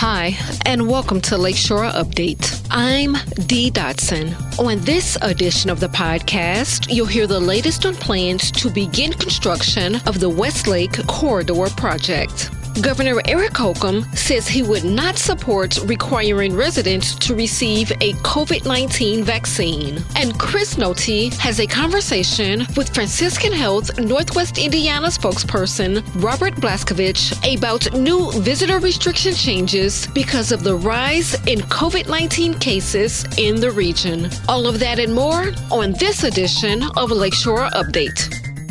Hi, and welcome to Lakeshore Update. I'm Dee Dotson. On this edition of the podcast, you'll hear the latest on plans to begin construction of the Westlake Corridor project. Governor Eric Holcomb says he would not support requiring residents to receive a COVID-19 vaccine. And Chris Noty has a conversation with Franciscan Health Northwest Indiana spokesperson Robert Blaskovich about new visitor restriction changes because of the rise in COVID-19 cases in the region. All of that and more on this edition of Lakeshore Update.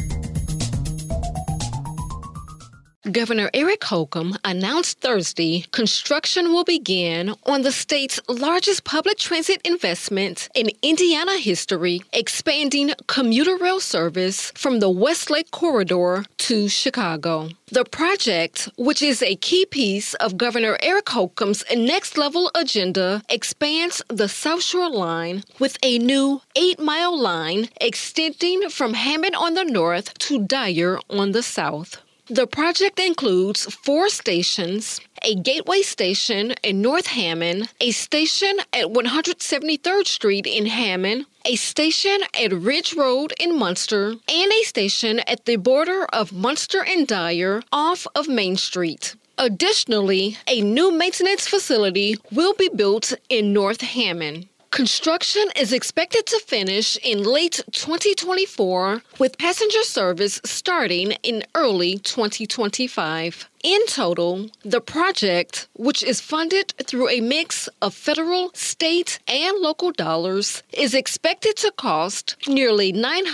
Governor Eric Holcomb announced Thursday construction will begin on the state's largest public transit investment in Indiana history, expanding commuter rail service from the Westlake Corridor to Chicago. The project, which is a key piece of Governor Eric Holcomb's next-level agenda, expands the South Shore Line with a new 8-mile line extending from Hammond on the north to Dyer on the south. The project includes 4 stations, a gateway station in North Hammond, a station at 173rd Street in Hammond, a station at Ridge Road in Munster, and a station at the border of Munster and Dyer off of Main Street. Additionally, a new maintenance facility will be built in North Hammond. Construction is expected to finish in late 2024, with passenger service starting in early 2025. In total, the project, which is funded through a mix of federal, state, and local dollars, is expected to cost nearly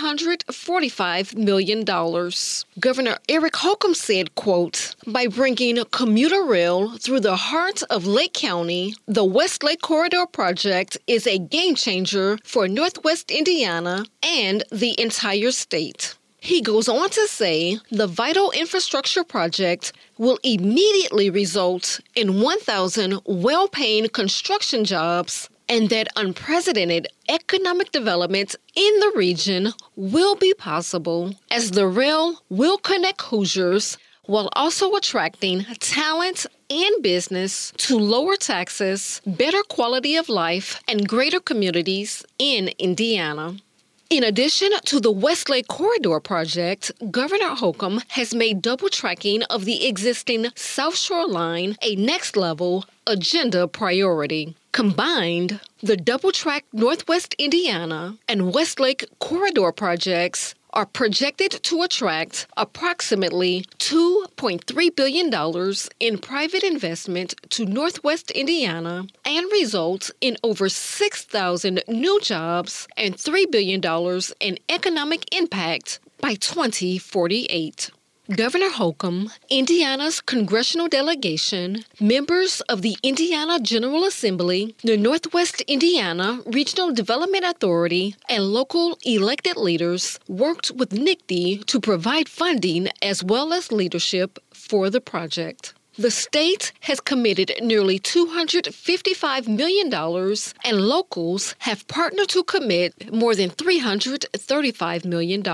$945 million. Governor Eric Holcomb said, quote, "By bringing commuter rail through the heart of Lake County, the Westlake Corridor project is a game changer for Northwest Indiana and the entire state." He goes on to say the vital infrastructure project will immediately result in 1,000 well-paying construction jobs and that unprecedented economic development in the region will be possible as the rail will connect Hoosiers while also attracting talent and business to lower taxes, better quality of life, and greater communities in Indiana. In addition to the Westlake Corridor project, Governor Holcomb has made double tracking of the existing South Shore Line a next-level agenda priority. Combined, the double-track Northwest Indiana and Westlake Corridor projects are projected to attract approximately $2.3 billion in private investment to Northwest Indiana and result in over 6,000 new jobs and $3 billion in economic impact by 2048. Governor Holcomb, Indiana's congressional delegation, members of the Indiana General Assembly, the Northwest Indiana Regional Development Authority, and local elected leaders worked with NICD to provide funding as well as leadership for the project. The state has committed nearly $255 million, and locals have partnered to commit more than $335 million.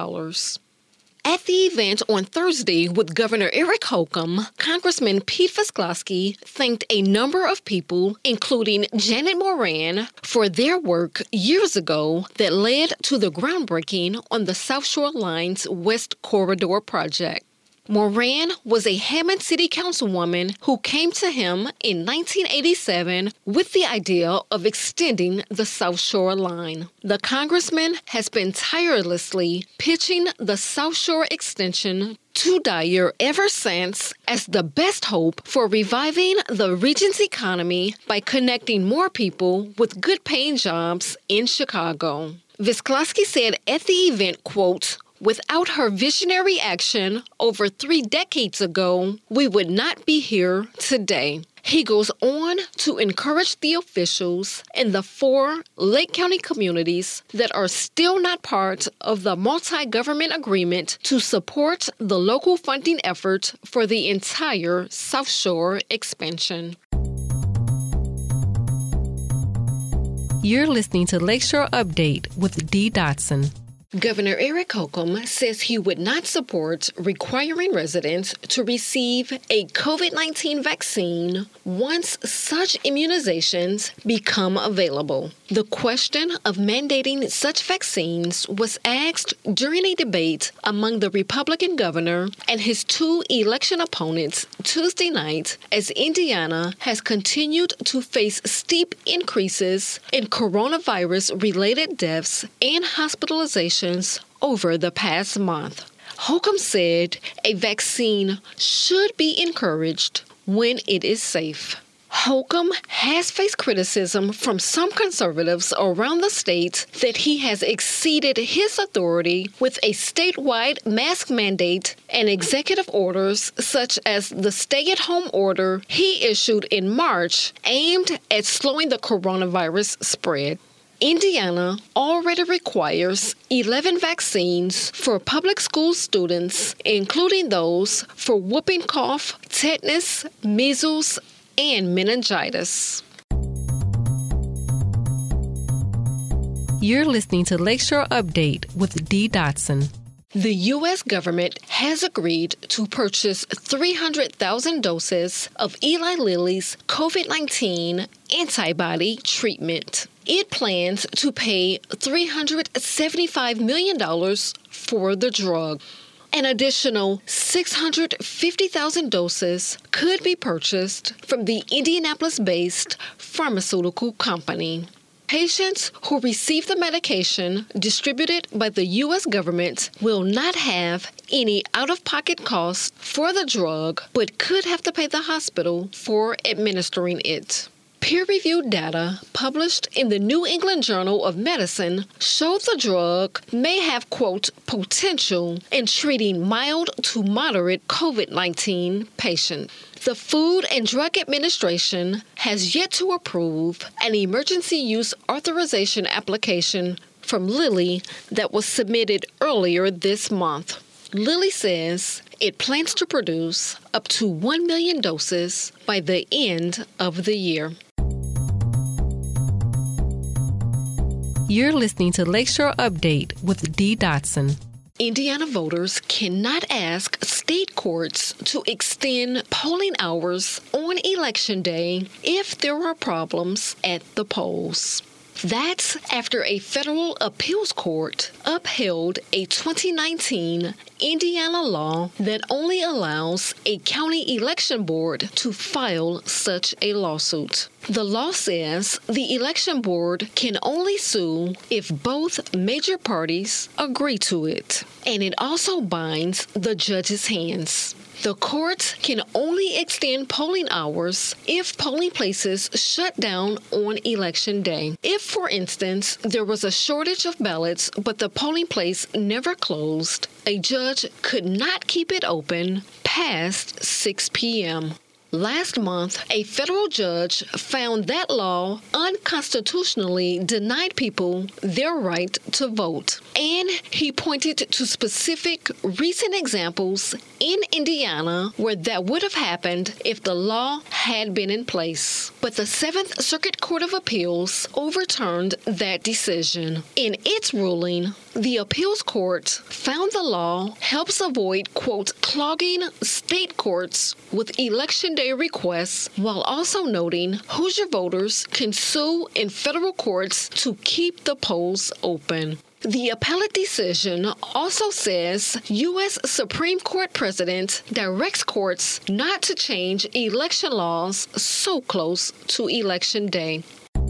At the event on Thursday with Governor Eric Holcomb, Congressman Pete Visclosky thanked a number of people, including Janet Moran, for their work years ago that led to the groundbreaking on the South Shore Line's West Corridor project. Moran was a Hammond City Councilwoman who came to him in 1987 with the idea of extending the South Shore Line. The congressman has been tirelessly pitching the South Shore extension to Dyer ever since as the best hope for reviving the region's economy by connecting more people with good-paying jobs in Chicago. Visclosky said at the event, quote, "Without her visionary action over 3 decades ago, we would not be here today." He goes on to encourage the officials in the 4 Lake County communities that are still not part of the multi-government agreement to support the local funding effort for the entire South Shore expansion. You're listening to Lakeshore Update with Dee Dotson. Governor Eric Holcomb says he would not support requiring residents to receive a COVID-19 vaccine once such immunizations become available. The question of mandating such vaccines was asked during a debate among the Republican governor and his two election opponents Tuesday night as Indiana has continued to face steep increases in coronavirus-related deaths and hospitalizations over the past month. Holcomb said a vaccine should be encouraged when it is safe. Holcomb has faced criticism from some conservatives around the state that he has exceeded his authority with a statewide mask mandate and executive orders such as the stay-at-home order he issued in March aimed at slowing the coronavirus spread. Indiana already requires 11 vaccines for public school students, including those for whooping cough, tetanus, measles, and meningitis. You're listening to Lakeshore Update with Dee Dotson. The U.S. government has agreed to purchase 300,000 doses of Eli Lilly's COVID-19 antibody treatment. It plans to pay $375 million for the drug. An additional 650,000 doses could be purchased from the Indianapolis-based pharmaceutical company. Patients who receive the medication distributed by the U.S. government will not have any out-of-pocket costs for the drug, but could have to pay the hospital for administering it. Peer-reviewed data published in the New England Journal of Medicine showed the drug may have, quote, potential in treating mild to moderate COVID-19 patients. The Food and Drug Administration has yet to approve an emergency use authorization application from Lilly that was submitted earlier this month. Lilly says it plans to produce up to 1 million doses by the end of the year. You're listening to Lakeshore Update with Dee Dotson. Indiana voters cannot ask state courts to extend polling hours on Election Day if there are problems at the polls. That's after a federal appeals court upheld a 2019 Indiana law that only allows a county election board to file such a lawsuit. The law says the election board can only sue if both major parties agree to it, and it also binds the judge's hands. The courts can only extend polling hours if polling places shut down on Election Day. If, for instance, there was a shortage of ballots but the polling place never closed, a judge could not keep it open past 6 p.m. Last month, a federal judge found that law unconstitutionally denied people their right to vote. And he pointed to specific recent examples in Indiana where that would have happened if the law had been in place. But the Seventh Circuit Court of Appeals overturned that decision. In its ruling, the appeals court found the law helps avoid, quote, clogging state courts with election day requests, while also noting Hoosier voters can sue in federal courts to keep the polls open. The appellate decision also says U.S. Supreme Court President directs courts not to change election laws so close to Election Day.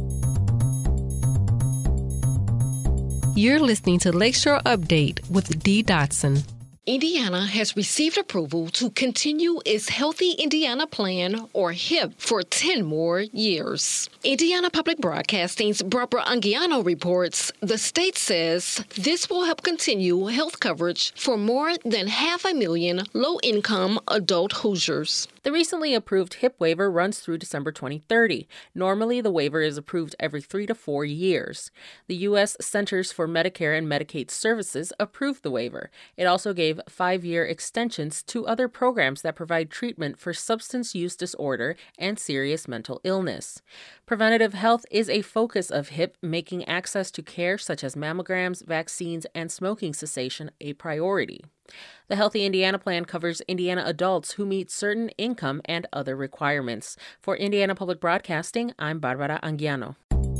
You're listening to Lakeshore Update with Dee Dotson. Indiana has received approval to continue its Healthy Indiana Plan, or HIP, for 10 more years. Indiana Public Broadcasting's Barbara Anguiano reports the state says this will help continue health coverage for more than 500,000 low-income adult Hoosiers. The recently approved HIP waiver runs through December 2030. Normally, the waiver is approved every 3 to 4 years. The U.S. Centers for Medicare and Medicaid Services approved the waiver. It also gave give 5-year extensions to other programs that provide treatment for substance use disorder and serious mental illness. Preventative health is a focus of HIP, making access to care such as mammograms, vaccines, and smoking cessation a priority. The Healthy Indiana Plan covers Indiana adults who meet certain income and other requirements. For Indiana Public Broadcasting, I'm Barbara Anguiano.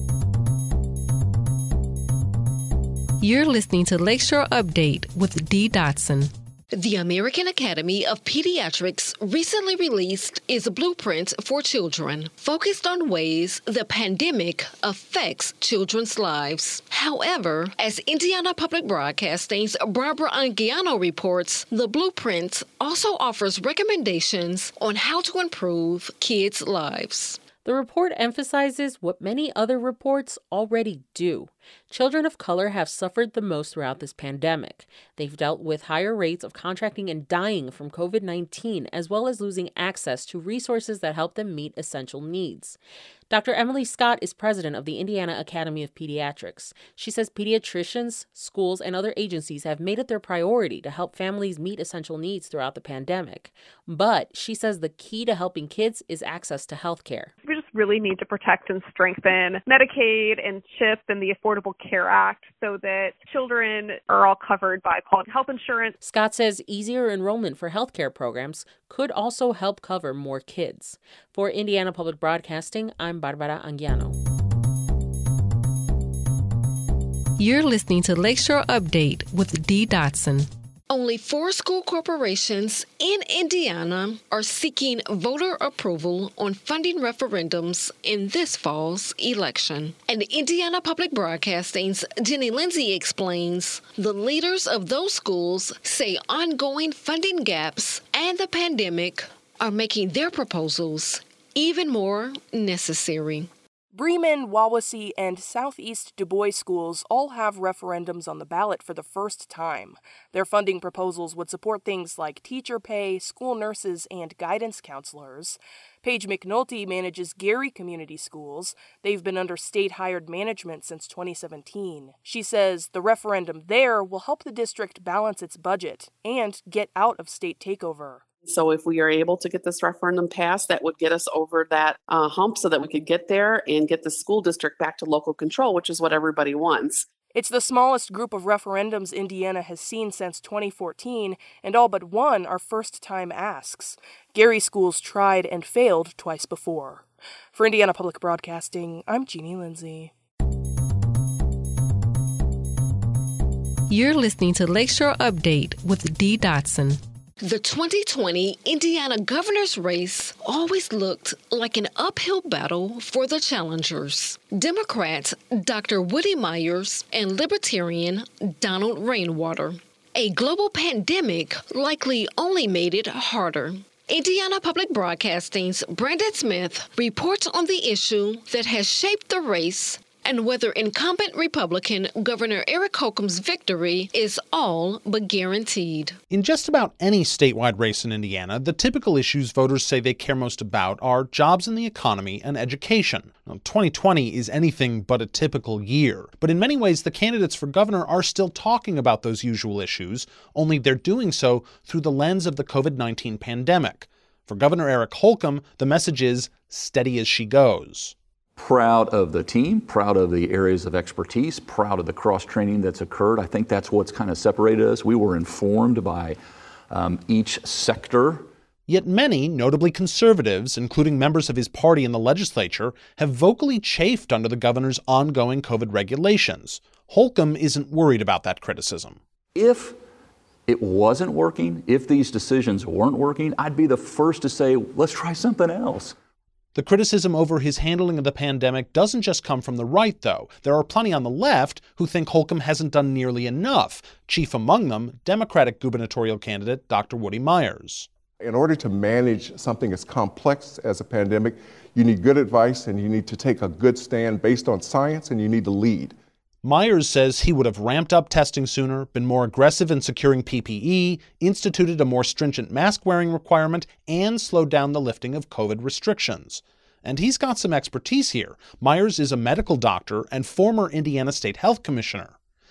You're listening to Lakeshore Update with Dee Dotson. The American Academy of Pediatrics recently released its Blueprint for Children, focused on ways the pandemic affects children's lives. However, as Indiana Public Broadcasting's Barbara Anguiano reports, the Blueprint also offers recommendations on how to improve kids' lives. The report emphasizes what many other reports already do. Children of color have suffered the most throughout this pandemic. They've dealt with higher rates of contracting and dying from COVID-19, as well as losing access to resources that help them meet essential needs. Dr. Emily Scott is president of the Indiana Academy of Pediatrics. She says pediatricians, schools, and other agencies have made it their priority to help families meet essential needs throughout the pandemic. But she says the key to helping kids is access to health care. We just really need to protect and strengthen Medicaid and CHIP and the Affordable Care Act so that children are all covered by quality health insurance. Scott says easier enrollment for healthcare programs could also help cover more kids. For Indiana Public Broadcasting, I'm Barbara Anguiano. You're listening to Lakeshore Update with Dee Dotson. Only 4 school corporations in Indiana are seeking voter approval on funding referendums in this fall's election. And Indiana Public Broadcasting's Jenny Lindsay explains the leaders of those schools say ongoing funding gaps and the pandemic are making their proposals even more necessary. Bremen, Wawasee, and Southeast Du Bois schools all have referendums on the ballot for the first time. Their funding proposals would support things like teacher pay, school nurses, and guidance counselors. Paige McNulty manages Gary Community Schools. They've been under state-hired management since 2017. She says the referendum there will help the district balance its budget and get out of state takeover. So if we are able to get this referendum passed, that would get us over that hump so that we could get there and get the school district back to local control, which is what everybody wants. It's the smallest group of referendums Indiana has seen since 2014, and all but one are first-time asks. Gary schools tried and failed twice before. For Indiana Public Broadcasting, I'm Jeannie Lindsay. You're listening to Lakeshore Update with Dee Dotson. The 2020 Indiana governor's race always looked like an uphill battle for the challengers. Democrat Dr. Woody Myers and Libertarian Donald Rainwater. A global pandemic likely only made it harder. Indiana Public Broadcasting's Brandon Smith reports on the issue that has shaped the race and whether incumbent Republican Governor Eric Holcomb's victory is all but guaranteed. In just about any statewide race in Indiana, the typical issues voters say they care most about are jobs in the economy and education. Now, 2020 is anything but a typical year, but in many ways the candidates for governor are still talking about those usual issues, only they're doing so through the lens of the COVID-19 pandemic. For Governor Eric Holcomb, the message is steady as she goes. Proud of the team, proud of the areas of expertise, proud of the cross-training that's occurred. I think that's what's kind of separated us. We were informed by each sector. Yet many, notably conservatives, including members of his party in the legislature, have vocally chafed under the governor's ongoing COVID regulations. Holcomb isn't worried about that criticism. If it wasn't working, if these decisions weren't working, I'd be the first to say, let's try something else. The criticism over his handling of the pandemic doesn't just come from the right, though. There are plenty on the left who think Holcomb hasn't done nearly enough, chief among them Democratic gubernatorial candidate Dr. Woody Myers. In order to manage something as complex as a pandemic, you need good advice and you need to take a good stand based on science and you need to lead. Myers says he would have ramped up testing sooner, been more aggressive in securing PPE, instituted a more stringent mask-wearing requirement, and slowed down the lifting of COVID restrictions. And he's got some expertise here. Myers is a medical doctor and former Indiana State Health Commissioner.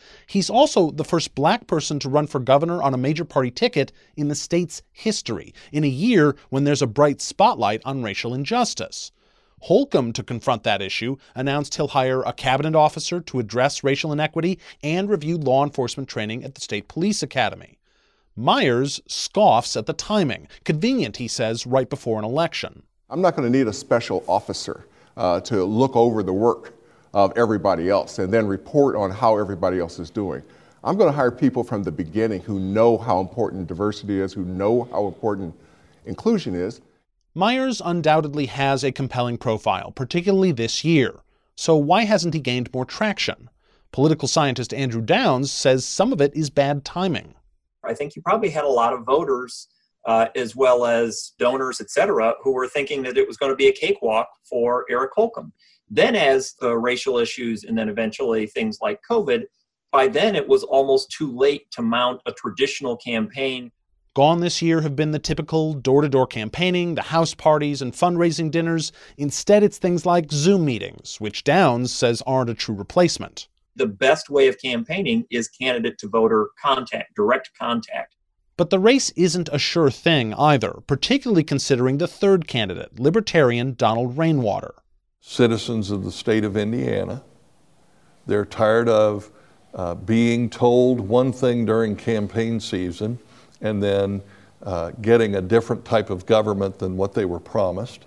He's also the first black person to run for governor on a major party ticket in the state's history, in a year when there's a bright spotlight on racial injustice. Holcomb, to confront that issue, announced he'll hire a cabinet officer to address racial inequity and review law enforcement training at the State Police Academy. Myers scoffs at the timing. Convenient, he says, right before an election. I'm not going to need a special officer to look over the work of everybody else and then report on how everybody else is doing. I'm going to hire people from the beginning who know how important diversity is, who know how important inclusion is. Myers undoubtedly has a compelling profile, particularly this year. So why hasn't he gained more traction? Political scientist Andrew Downs says some of it is bad timing. I think you probably had a lot of voters as well as donors, et cetera, who were thinking that it was going to be a cakewalk for Eric Holcomb. Then as the racial issues and then eventually things like COVID, by then it was almost too late to mount a traditional campaign. Gone this year have been the typical door-to-door campaigning, the house parties, and fundraising dinners. Instead, it's things like Zoom meetings, which Downs says aren't a true replacement. The best way of campaigning is candidate-to-voter contact, direct contact. But the race isn't a sure thing either, particularly considering the third candidate, Libertarian Donald Rainwater. Citizens of the state of Indiana, they're tired of being told one thing during campaign season and then getting a different type of government than what they were promised.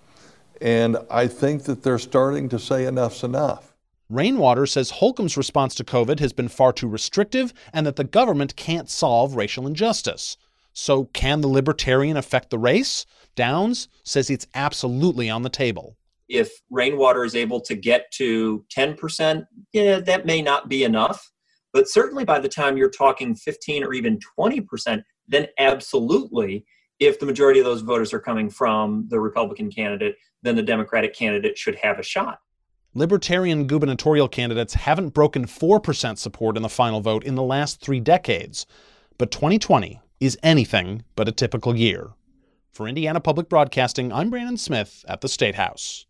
And I think that they're starting to say enough's enough. Rainwater says Holcomb's response to COVID has been far too restrictive and that the government can't solve racial injustice. So can the Libertarian affect the race? Downs says it's absolutely on the table. If Rainwater is able to get to 10%, that may not be enough. But certainly by the time you're talking 15 or even 20%, then absolutely, if the majority of those voters are coming from the Republican candidate, then the Democratic candidate should have a shot. Libertarian gubernatorial candidates haven't broken 4% support in the final vote in the last 3 decades. But 2020 is anything but a typical year. For Indiana Public Broadcasting, I'm Brandon Smith at the State House.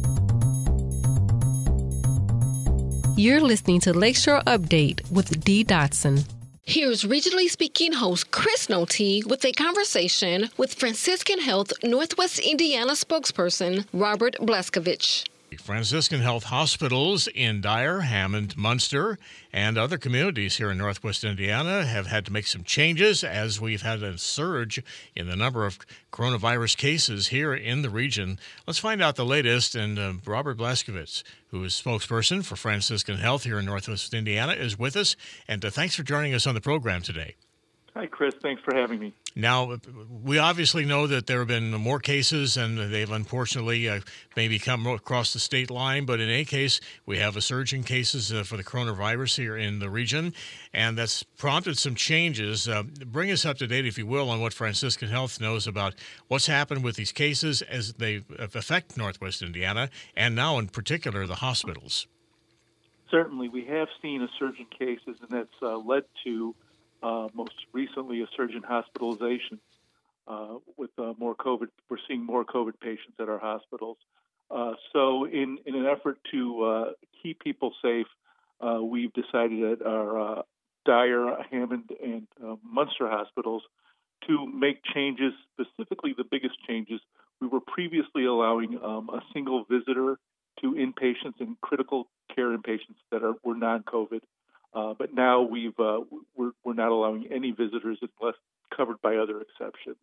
You're listening to Lakeshore Update with Dee Dotson. Here's Regionally Speaking host Chris Noty with a conversation with Franciscan Health Northwest Indiana spokesperson Robert Blaskovich. Franciscan Health hospitals in Dyer, Hammond, Munster, and other communities here in Northwest Indiana have had to make some changes as we've had a surge in the number of coronavirus cases here in the region. Let's find out the latest, and Robert Blaskovich, who is spokesperson for Franciscan Health here in Northwest Indiana, is with us, and thanks for joining us on the program today. Hi, Chris. Thanks for having me. Now, we obviously know that there have been more cases, and they've unfortunately maybe come across the state line. But in any case, we have a surge in cases for the coronavirus here in the region, and that's prompted some changes. Bring us up to date, if you will, on what Franciscan Health knows about what's happened with these cases as they affect Northwest Indiana, and now in particular the hospitals. Certainly, we have seen a surge in cases, and that's led to most recently a surge in hospitalization with more COVID. We're seeing more COVID patients at our hospitals. So in an effort to keep people safe, we've decided at our Dyer, Hammond, and Munster hospitals to make changes, specifically the biggest changes. We were previously allowing a single visitor to inpatients and critical care inpatients that were non-COVID. But now we're not allowing any visitors unless covered by other exceptions.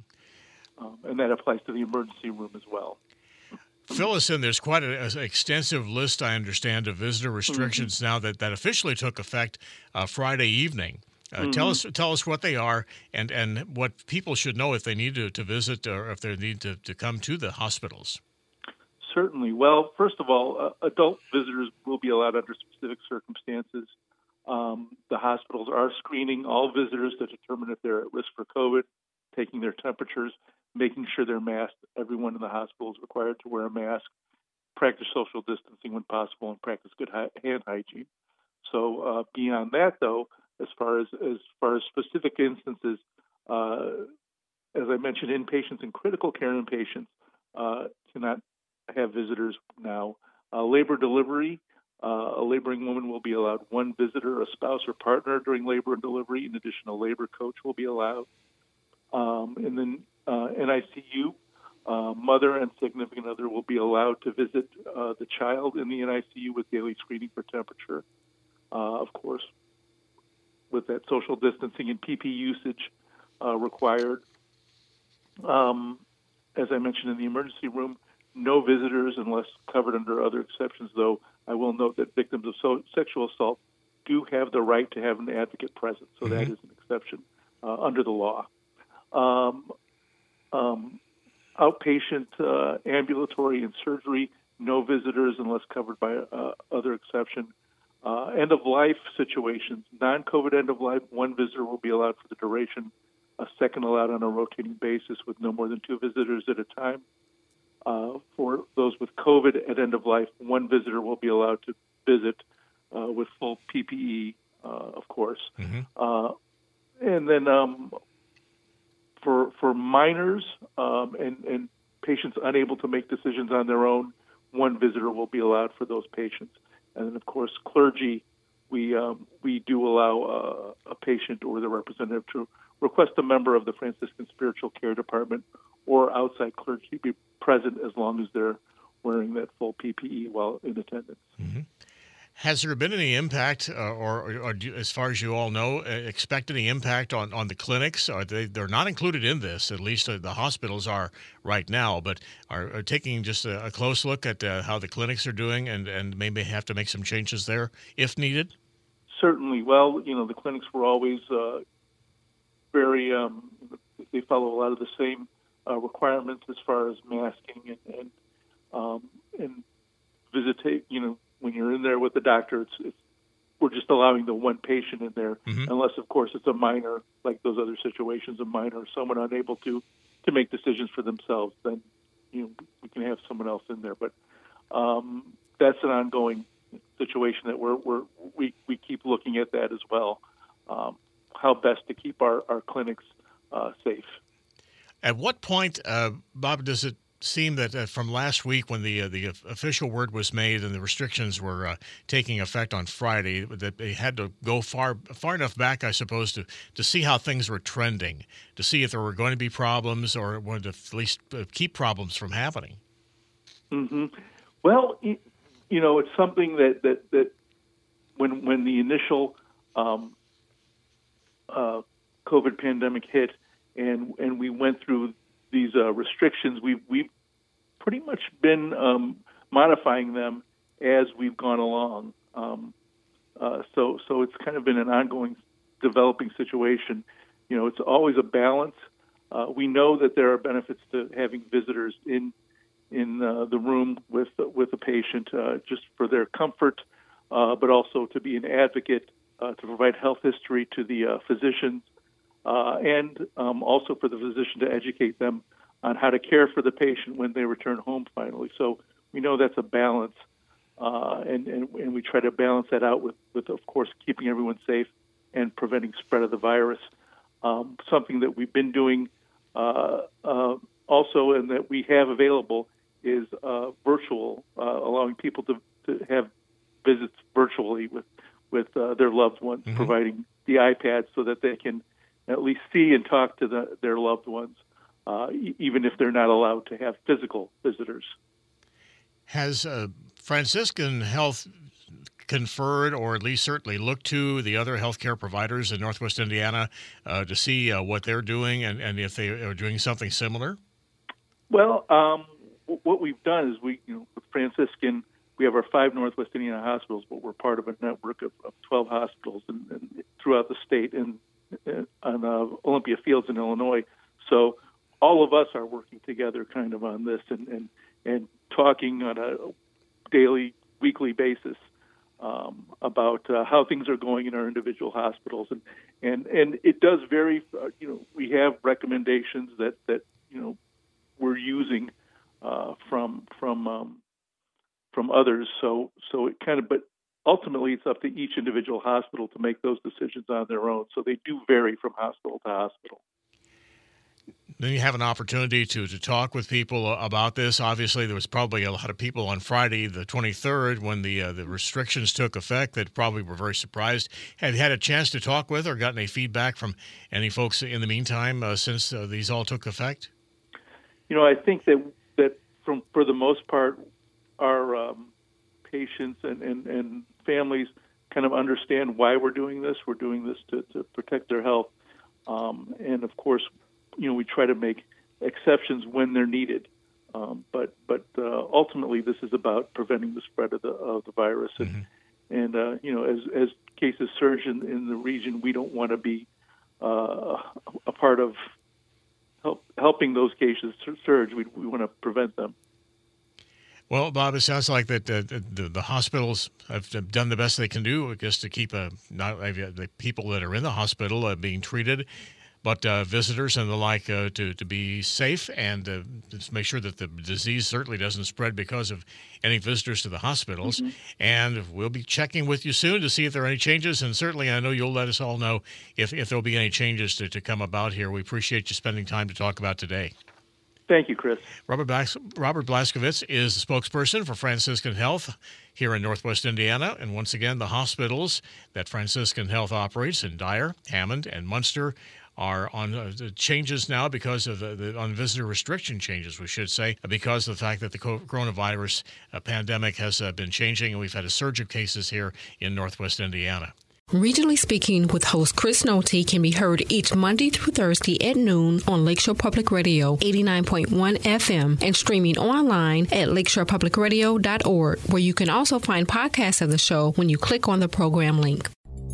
And that applies to the emergency room as well. Fill us in. There's quite an extensive list, I understand, of visitor restrictions now that officially took effect Friday evening. Tell us what they are and what people should know if they need to visit or if they need to come to the hospitals. Certainly. Well, first of all, adult visitors will be allowed under specific circumstances. The hospitals are screening all visitors to determine if they're at risk for COVID, taking their temperatures, making sure they're masked. Everyone in the hospital is required to wear a mask, practice social distancing when possible, and practice good hand hygiene. So beyond that, though, as far as specific instances, as I mentioned, inpatients and critical care inpatients cannot have visitors now. Labor delivery A laboring woman will be allowed one visitor, a spouse or partner during labor and delivery. In addition, a labor coach will be allowed. And then NICU, mother and significant other will be allowed to visit the child in the NICU with daily screening for temperature, of course, with that social distancing and PP usage required. As I mentioned, in the emergency room, no visitors unless covered under other exceptions, though I will note that victims of sexual assault do have the right to have an advocate present, so that is an exception under the law. Outpatient, ambulatory, and surgery, no visitors unless covered by other exception. End-of-life situations, non-COVID end-of-life, one visitor will be allowed for the duration, a second allowed on a rotating basis with no more than two visitors at a time. For those with COVID at end-of-life, one visitor will be allowed to visit with full PPE, of course. And then for minors and patients unable to make decisions on their own, one visitor will be allowed for those patients. And then, of course, clergy, we do allow a patient or the representative to request a member of the Franciscan Spiritual Care Department or outside clergy to be present as long as they're wearing that full PPE while in attendance. Has there been any impact, or as far as you all know, expect any impact on the clinics? They're not included in this, at least the hospitals are right now, but are taking just a close look at how the clinics are doing and maybe have to make some changes there if needed? Certainly. Well, the clinics were always very, they follow a lot of the same requirements as far as masking and visitate, when you're in there with the doctor, we're just allowing the one patient in there, unless, of course, it's a minor, like those other situations, a minor or someone unable to make decisions for themselves, then, we can have someone else in there. But that's an ongoing situation that we keep looking at that as well, how best to keep our clinics safe. At what point, Bob, does it seem that from last week when the official word was made and the restrictions were taking effect on Friday, that they had to go far enough back, I suppose, to see how things were trending, to see if there were going to be problems or wanted to at least keep problems from happening? Well, it's something that when the initial COVID pandemic hit and we went through these restrictions, we've pretty much been modifying them as we've gone along. So it's kind of been an ongoing developing situation. It's always a balance. We know that there are benefits to having visitors in the room with a patient just for their comfort, but also to be an advocate, to provide health history to the physicians, and also for the physician to educate them on how to care for the patient when they return home finally. So we know that's a balance, and we try to balance that out with of course, keeping everyone safe and preventing spread of the virus. Something that we've been doing also and that we have available is virtual, allowing people to have visits virtually with their loved ones, providing the iPads so that they can at least see and talk to their loved ones, even if they're not allowed to have physical visitors. Has Franciscan Health conferred, or at least certainly looked to the other healthcare providers in Northwest Indiana to see what they're doing and if they are doing something similar? Well, what we've done is with Franciscan, we have our 5 Northwest Indiana hospitals, but we're part of a network of 12 hospitals and throughout the state and on Olympia Fields in Illinois. So all of us are working together kind of on this and talking on a daily, weekly basis about how things are going in our individual hospitals. And it does vary. We have recommendations that we're using from others. So it kind of, but ultimately it's up to each individual hospital to make those decisions on their own. So they do vary from hospital to hospital. Then you have an opportunity to talk with people about this. Obviously, there was probably a lot of people on Friday, the 23rd, when the restrictions took effect that probably were very surprised. Have you had a chance to talk with or gotten any feedback from any folks in the meantime since these all took effect? I think that for the most part, our patients and families kind of understand why we're doing this. We're doing this to protect their health. And, of course, we try to make exceptions when they're needed, but ultimately this is about preventing the spread of the virus. And as cases surge in the region, we don't want to be a part of helping those cases surge. We want to prevent them. Well, Bob, it sounds like that the hospitals have done the best they can do just to keep not the people that are in the hospital being treated, but visitors and the like to be safe and just make sure that the disease certainly doesn't spread because of any visitors to the hospitals. And we'll be checking with you soon to see if there are any changes. And certainly I know you'll let us all know if there'll be any changes to come about here. We appreciate you spending time to talk about today. Thank you, Chris. Robert Blaskovitz is the spokesperson for Franciscan Health here in Northwest Indiana. And once again, the hospitals that Franciscan Health operates in Dyer, Hammond, and Munster are on changes now because of on visitor restriction changes, we should say, because of the fact that the coronavirus pandemic has been changing, and we've had a surge of cases here in Northwest Indiana. Regionally Speaking with host Chris Nolte can be heard each Monday through Thursday at noon on Lakeshore Public Radio 89.1 FM and streaming online at lakeshorepublicradio.org, where you can also find podcasts of the show when you click on the program link.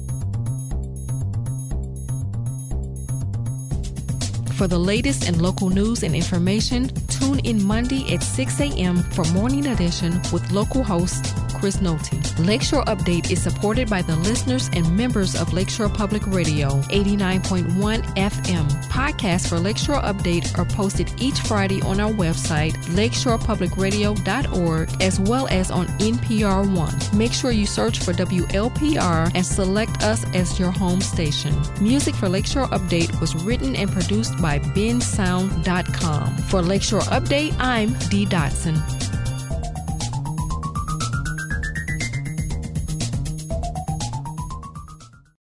For the latest in local news and information, tune in Monday at 6 a.m. for Morning Edition with local host Chris Nolte. Lakeshore Update is supported by the listeners and members of Lakeshore Public Radio 89.1 FM. Podcasts for Lakeshore Update are posted each Friday on our website, lakeshorepublicradio.org, as well as on NPR One. Make sure you search for WLPR and select us as your home station. Music for Lakeshore Update was written and produced by bensound.com. For Lakeshore Update, I'm Dee Dotson.